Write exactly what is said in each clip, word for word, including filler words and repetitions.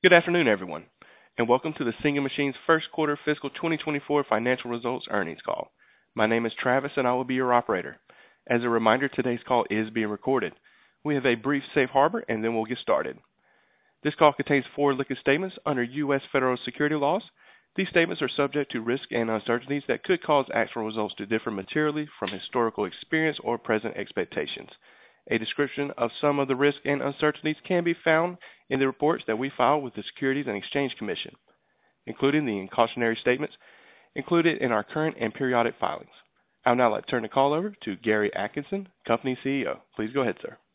Good afternoon, everyone, and welcome to the Singing Machine's first quarter fiscal twenty twenty-four financial results earnings call. My name is Travis, and I will be your operator. As a reminder, today's call is being recorded. We have a brief safe harbor, and then we'll get started. This call contains forward-looking statements under U S federal security laws. These statements are subject to risks and uncertainties that could cause actual results to differ materially from historical experience or present expectations. A description of some of the risks and uncertainties can be found in the reports that we file with the Securities and Exchange Commission, including the cautionary statements included in our current and periodic filings. I would now like to turn the call over to Gary Atkinson, Company C E O. Please go ahead, sir.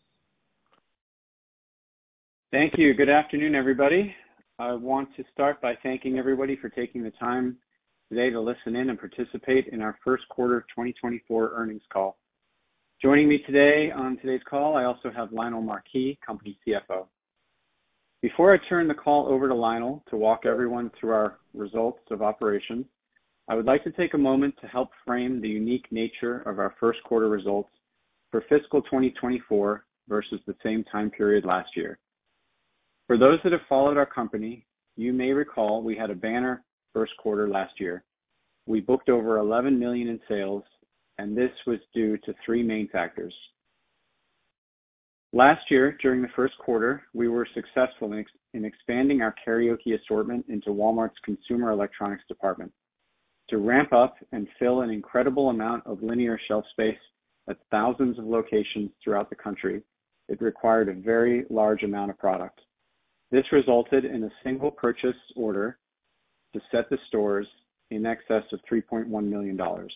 Thank you. Good afternoon, everybody. I want to start by thanking everybody for taking the time today to listen in and participate in our first quarter twenty twenty-four earnings call. Joining me today on today's call, I also have Lionel Marquis, Company C F O. Before I turn the call over to Lionel to walk everyone through our results of operations, I would like to take a moment to help frame the unique nature of our first quarter results for fiscal twenty twenty-four versus the same time period last year. For those that have followed our company, you may recall we had a banner first quarter last year. We booked over eleven million dollars in sales, and this was due to three main factors. Last year, during the first quarter, we were successful in, ex- in expanding our karaoke assortment into Walmart's consumer electronics department. To ramp up and fill an incredible amount of linear shelf space at thousands of locations throughout the country, it required a very large amount of product. This resulted in a single purchase order to set the stores in excess of three point one million dollars.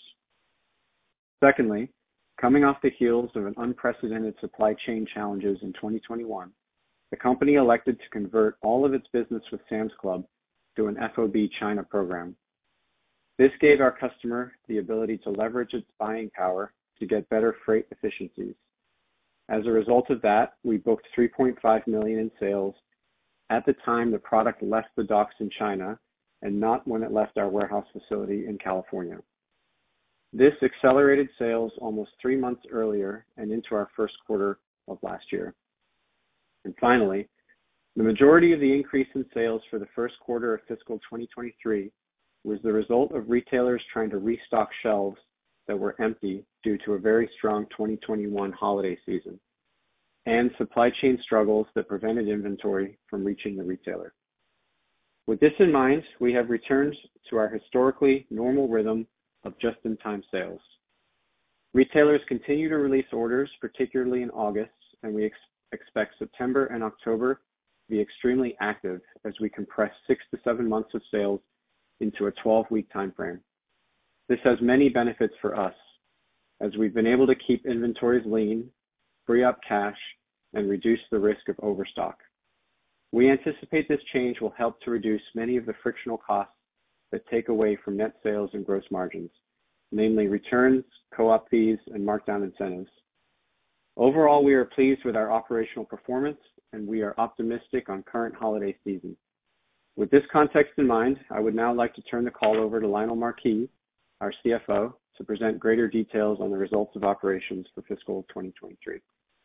Secondly, coming off the heels of an unprecedented supply chain challenges in twenty twenty-one, the company elected to convert all of its business with Sam's Club to an F O B China program. This gave our customer the ability to leverage its buying power to get better freight efficiencies. As a result of that, we booked three point five million dollars in sales at the time the product left the docks in China and not when it left our warehouse facility in California. This accelerated sales almost three months earlier and into our first quarter of last year. And finally, the majority of the increase in sales for the first quarter of fiscal twenty twenty-three was the result of retailers trying to restock shelves that were empty due to a very strong twenty twenty-one holiday season and supply chain struggles that prevented inventory from reaching the retailer. With this in mind, we have returned to our historically normal rhythm of just-in-time sales. Retailers continue to release orders, particularly in August, and we ex- expect September and October to be extremely active as we compress six to seven months of sales into a twelve-week time frame. This has many benefits for us, as we've been able to keep inventories lean, free up cash, and reduce the risk of overstock. We anticipate this change will help to reduce many of the frictional costs that take away from net sales and gross margins, namely returns, co-op fees, and markdown incentives. Overall, we are pleased with our operational performance, and we are optimistic on current holiday season. With this context in mind, I would now like to turn the call over to Lionel Marquis, our C F O, to present greater details on the results of operations for fiscal twenty twenty-three.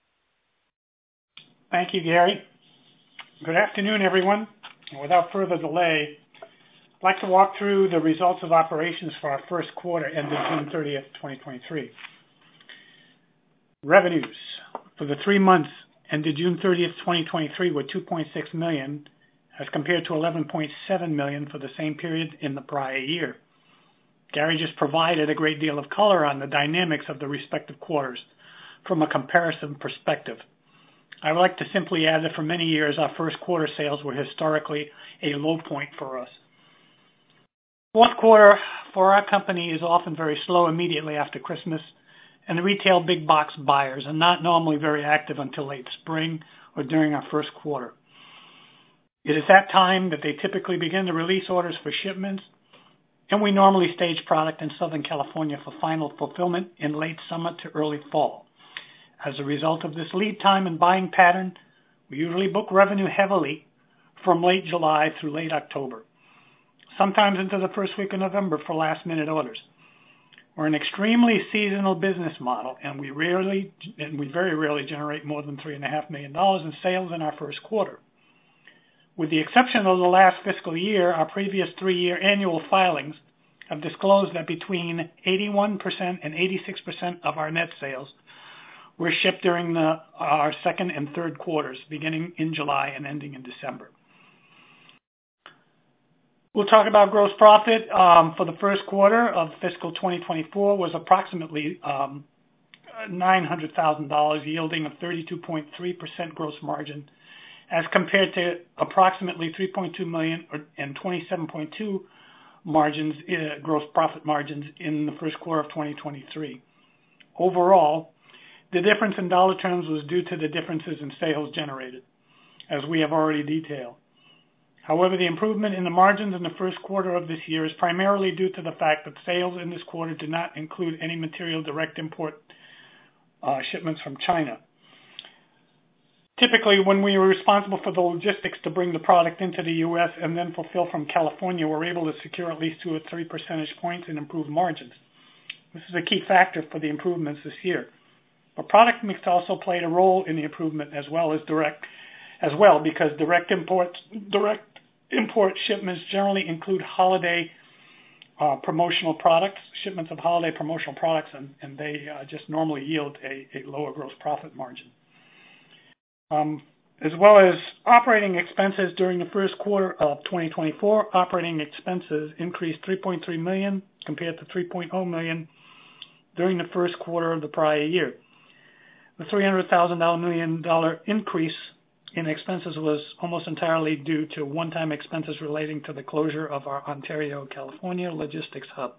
Thank you, Gary. Good afternoon, everyone. Without further delay, I'd like to walk through the results of operations for our first quarter ended June thirtieth, twenty twenty-three. Revenues for the three months ended June thirtieth, twenty twenty-three were two point six million dollars as compared to eleven point seven million dollars for the same period in the prior year. Gary just provided a great deal of color on the dynamics of the respective quarters from a comparison perspective. I would like to simply add that for many years, our first quarter sales were historically a low point for us. Fourth quarter for our company is often very slow immediately after Christmas, and the retail big box buyers are not normally very active until late spring or during our first quarter. It is that time that they typically begin to release orders for shipments, and we normally stage product in Southern California for final fulfillment in late summer to early fall. As a result of this lead time and buying pattern, we usually book revenue heavily from late July through late October, sometimes into the first week of November for last-minute orders. We're an extremely seasonal business model, and we rarely, and we very rarely generate more than three and a half million dollars in sales in our first quarter. With the exception of the last fiscal year, our previous three-year annual filings have disclosed that between eighty-one percent and eighty-six percent of our net sales were shipped during the, our second and third quarters, beginning in July and ending in December. We'll talk about gross profit um, for the first quarter of fiscal twenty twenty-four was approximately um, nine hundred thousand dollars, yielding a thirty-two point three percent gross margin, as compared to approximately three point two million dollars and twenty-seven point two margins, uh, gross profit margins in the first quarter of twenty twenty-three. Overall, the difference in dollar terms was due to the differences in sales generated, as we have already detailed. However, the improvement in the margins in the first quarter of this year is primarily due to the fact that sales in this quarter did not include any material direct import uh, shipments from China. Typically, when we are responsible for the logistics to bring the product into the U S and then fulfill from California, we're able to secure at least two or three percentage points in improved margins. This is a key factor for the improvements this year. But product mix also played a role in the improvement as well as direct, as well because direct imports, direct import shipments generally include holiday uh, promotional products, shipments of holiday promotional products, and, and they uh, just normally yield a, a lower gross profit margin. Um, as well as operating expenses during the first quarter of twenty twenty-four, operating expenses increased three point three million dollars compared to three point zero million dollars during the first quarter of the prior year. The three hundred thousand dollars increase in expenses was almost entirely due to one-time expenses relating to the closure of our Ontario, California logistics hub.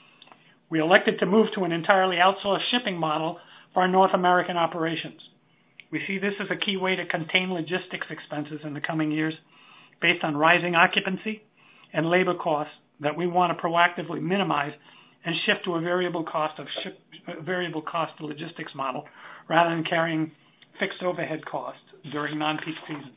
We elected to move to an entirely outsourced shipping model for our North American operations. We see this as a key way to contain logistics expenses in the coming years based on rising occupancy and labor costs that we want to proactively minimize and shift to a variable cost of ship, variable cost logistics model rather than carrying fixed overhead costs during non-peak seasons.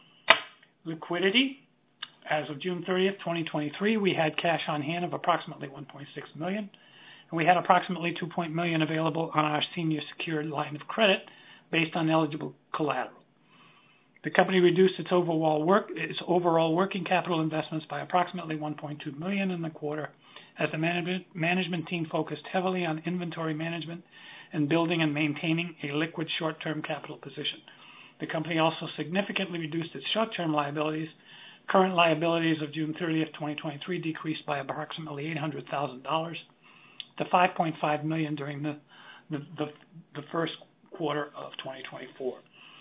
Liquidity. As of June thirtieth, twenty twenty-three, we had cash on hand of approximately one point six million dollars, and we had approximately two million dollars available on our senior secured line of credit based on eligible collateral. The company reduced its overall work its overall working capital investments by approximately one point two million dollars in the quarter, as the management management team focused heavily on inventory management and building and maintaining a liquid short-term capital position. The company also significantly reduced its short-term liabilities. Current liabilities of June thirtieth, twenty twenty-three decreased by approximately eight hundred thousand dollars to five point five million dollars during the, the, the, the first quarter of twenty twenty-four,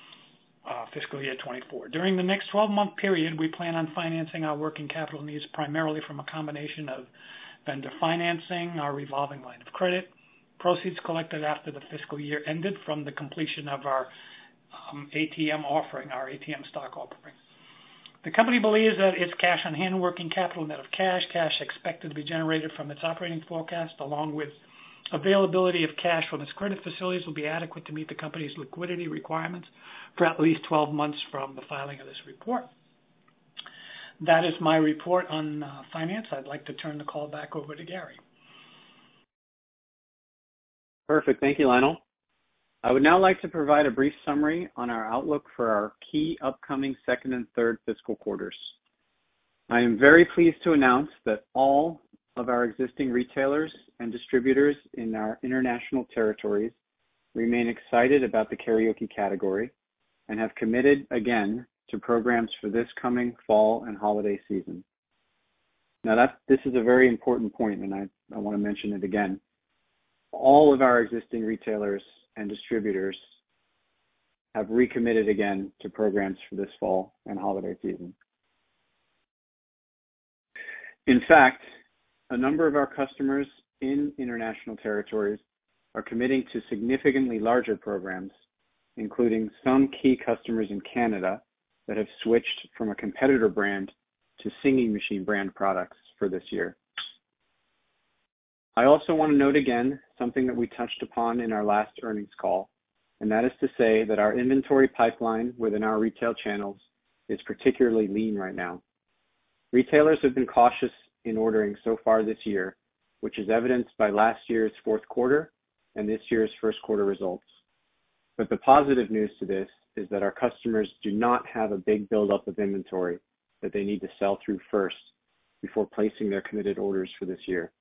uh, fiscal year twenty-four. During the next twelve-month period, we plan on financing our working capital needs primarily from a combination of vendor financing, our revolving line of credit, proceeds collected after the fiscal year ended from the completion of our um, A T M offering, our A T M stock offering. The company believes that its cash on hand working capital net of cash, cash expected to be generated from its operating forecast, along with availability of cash from its credit facilities, will be adequate to meet the company's liquidity requirements for at least twelve months from the filing of this report. That is my report on uh, finance. I'd like to turn the call back over to Gary. Perfect. Thank you, Lionel. I would now like to provide a brief summary on our outlook for our key upcoming second and third fiscal quarters. I am very pleased to announce that all of our existing retailers and distributors in our international territories remain excited about the karaoke category and have committed again to programs for this coming fall and holiday season. Now that this is a very important point, and I, I want to mention it again. All of our existing retailers and distributors have recommitted again to programs for this fall and holiday season. In fact, a number of our customers in international territories are committing to significantly larger programs, including some key customers in Canada that have switched from a competitor brand to Singing Machine brand products for this year. I also want to note again something that we touched upon in our last earnings call, and that is to say that our inventory pipeline within our retail channels is particularly lean right now. Retailers have been cautious in ordering so far this year, which is evidenced by last year's fourth quarter and this year's first quarter results. But the positive news to this is that our customers do not have a big buildup of inventory that they need to sell through first before placing their committed orders for this year.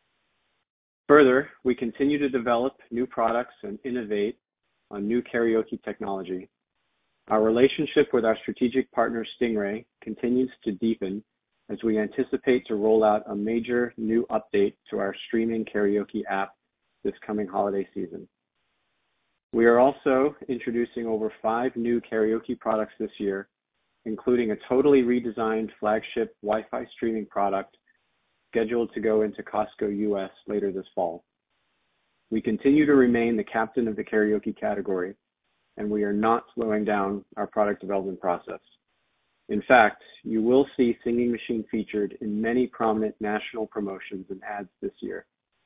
Further, we continue to develop new products and innovate on new karaoke technology. Our relationship with our strategic partner Stingray continues to deepen as we anticipate to roll out a major new update to our streaming karaoke app this coming holiday season. We are also introducing over five new karaoke products this year, including a totally redesigned flagship Wi-Fi streaming product scheduled to go into Costco U S later this fall. We continue to remain the captain of the karaoke category, and we are not slowing down our product development process. In fact, you will see Singing Machine featured in many prominent national promotions and ads this year.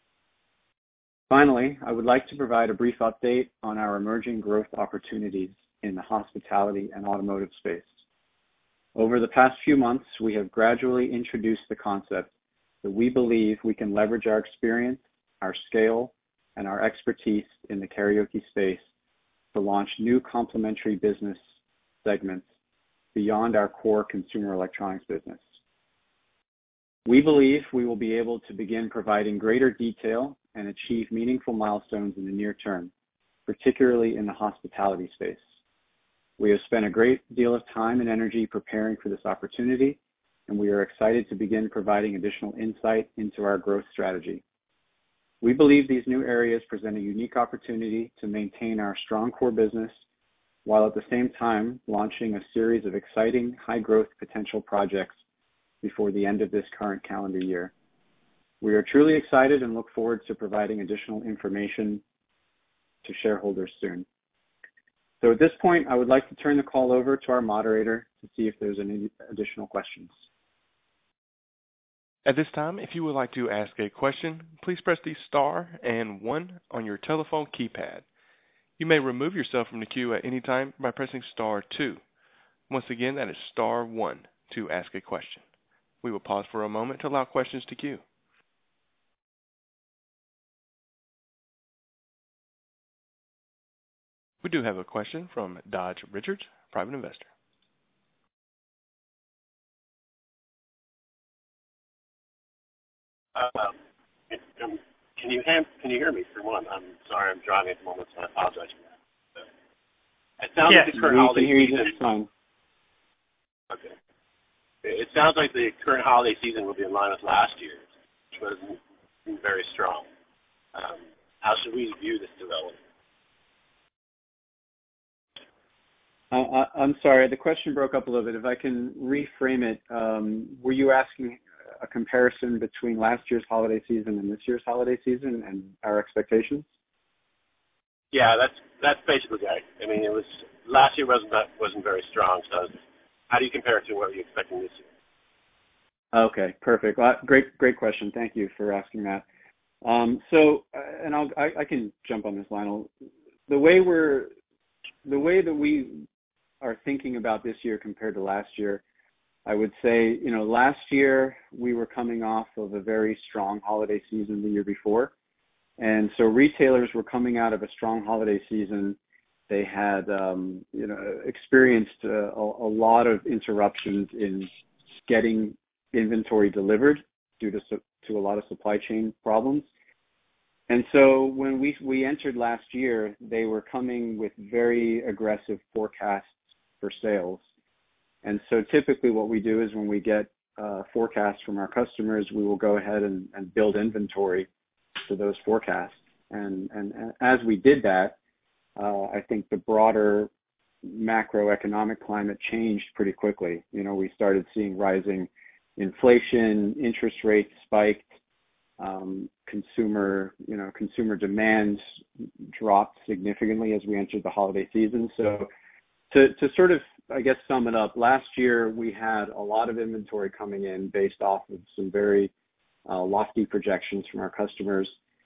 Finally, I would like to provide a brief update on our emerging growth opportunities in the hospitality and automotive space. Over the past few months, we have gradually introduced the concept that we believe we can leverage our experience, our scale, and our expertise in the karaoke space to launch new complementary business segments beyond our core consumer electronics business. We believe we will be able to begin providing greater detail and achieve meaningful milestones in the near term, particularly in the hospitality space. We have spent a great deal of time and energy preparing for this opportunity, and we are excited to begin providing additional insight into our growth strategy. We believe these new areas present a unique opportunity to maintain our strong core business while at the same time launching a series of exciting high-growth potential projects before the end of this current calendar year. We are truly excited and look forward to providing additional information to shareholders soon. So at this point, I would like to turn the call over to our moderator to see if there's any additional questions. At this time, if you would like to ask a question, please press the star and one on your telephone keypad. You may remove yourself from the queue at any time by pressing star two. Once again, that is star one to ask a question. We will pause for a moment to allow questions to queue. We do have a question from Dodge Richards, private investor. Uh, um, can you have, can you hear me for one? I'm sorry, I'm driving at the moment, so I apologize for that. It sounds yes, like the current we holiday can hear you season. just fine. Okay. It sounds like the current holiday season will be in line with last year, which was very strong. Um, how should we view this development? Uh, I'm sorry, the question broke up a little bit. If I can reframe it, um, were you asking a comparison between last year's holiday season and this year's holiday season and our expectations? Yeah, that's that's basically right. I mean, it was last year wasn't that, wasn't very strong. So, how do you compare it to what you're expecting this year? Okay, perfect. Well, great, great question. Thank you for asking that. Um, so, uh, and I'll, I, I can jump on this, Lionel. The way we're, the way that we are thinking about this year compared to last year, I would say, you know, last year we were coming off of a very strong holiday season the year before. And so retailers were coming out of a strong holiday season. They had, um, you know, experienced uh, a, a lot of interruptions in getting inventory delivered due to to a lot of supply chain problems. And so when we we entered last year, they were coming with very aggressive forecasts for sales. And so typically what we do is when we get uh, forecasts from our customers, we will go ahead and, and build inventory to those forecasts. And, and, and as we did that, uh, I think the broader macroeconomic climate changed pretty quickly. You know, we started seeing rising inflation, interest rates spiked, um, consumer, you know, consumer demand dropped significantly as we entered the holiday season. So to, to sort of, I guess, sum it up, last year we had a lot of inventory coming in based off of some very uh, lofty projections from our customers.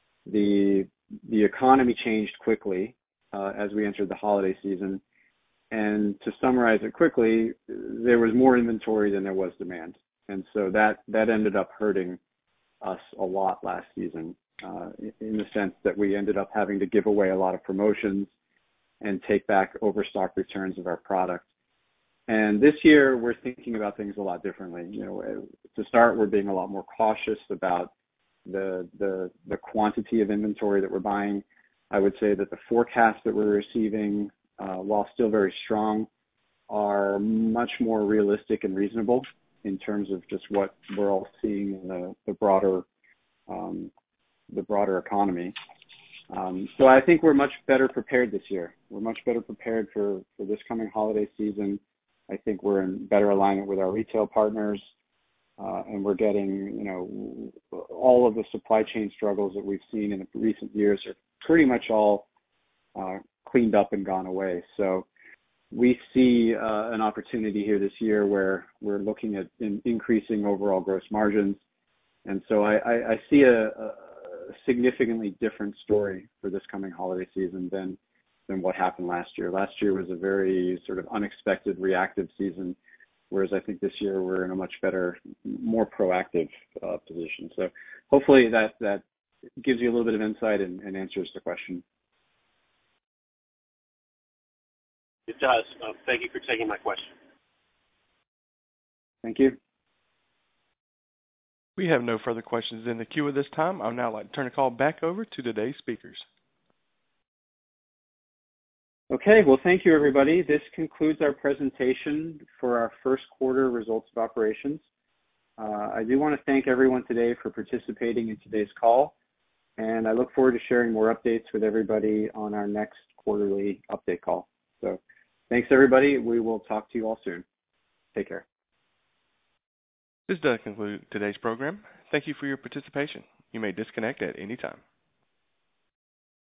The the economy changed quickly uh, as we entered the holiday season. And to summarize it quickly, there was more inventory than there was demand. And so that, that ended up hurting us a lot last season uh, in the sense that we ended up having to give away a lot of promotions and take back overstock returns of our product. And this year, we're thinking about things a lot differently. You know, to start, we're being a lot more cautious about the the the quantity of inventory that we're buying. I would say that the forecasts that we're receiving, uh, while still very strong, are much more realistic and reasonable in terms of just what we're all seeing in the, the broader um, the broader economy. Um, so I think we're much better prepared this year. We're much better prepared for, for this coming holiday season. I think we're in better alignment with our retail partners, uh, and we're getting, you know, all of the supply chain struggles that we've seen in the recent years are pretty much all uh, cleaned up and gone away. So we see uh, an opportunity here this year where we're looking at in increasing overall gross margins. And so I, I, I see a, a significantly different story for this coming holiday season than than what happened last year. Last year was a very sort of unexpected reactive season, whereas I think this year we're in a much better, more proactive uh, position. So hopefully that that gives you a little bit of insight and, and answers the question. It does. Uh, thank you for taking my question. Thank you. We have no further questions in the queue at this time. I would now like to turn the call back over to today's speakers. Okay, well, thank you, everybody. This concludes our presentation for our first quarter results of operations. Uh, I do want to thank everyone today for participating in today's call, and I look forward to sharing more updates with everybody on our next quarterly update call. So thanks, everybody. We will talk to you all soon. Take care. This does conclude today's program. Thank you for your participation. You may disconnect at any time.